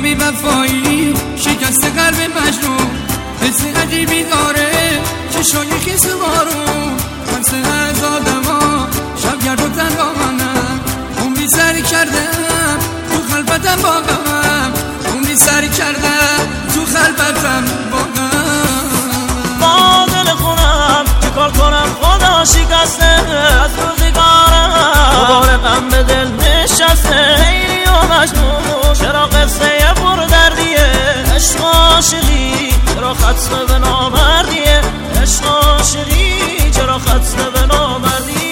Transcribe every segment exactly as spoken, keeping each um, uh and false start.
بی وفایی شکست قلب مجنون، حس عجیبی داره چشای خیس بارون. همسه از آدما شبگرد و تنها منم، عمری سری کردم تو خلبتم با غمم، عمری سری کردم تو خلبتم با غمم. با دل خونم چیکار کنم خدا شکسته از روزگارم، دوباره غم به دل نشسته لیلی و مجنون. چرا قصه پر دردیه عشق عاشقی، چرا ختم به نامردیه عشق عاشقی، چرا ختم به نامردی.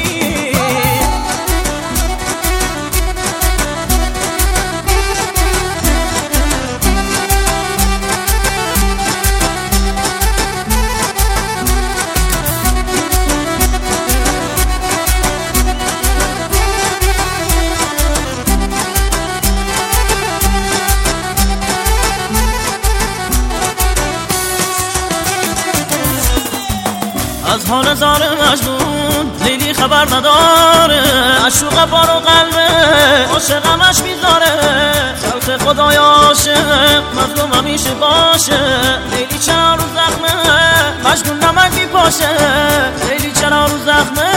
از حال زار مجنون لیلی خبر نداره، عشوق بارو قلبه عاشقمش میذاره. خلق خدای عاشق مظلوم همیشه باشه، لیلی چرا رو زخمه مجنون نمک میپاشه، لیلی چرا رو زخمه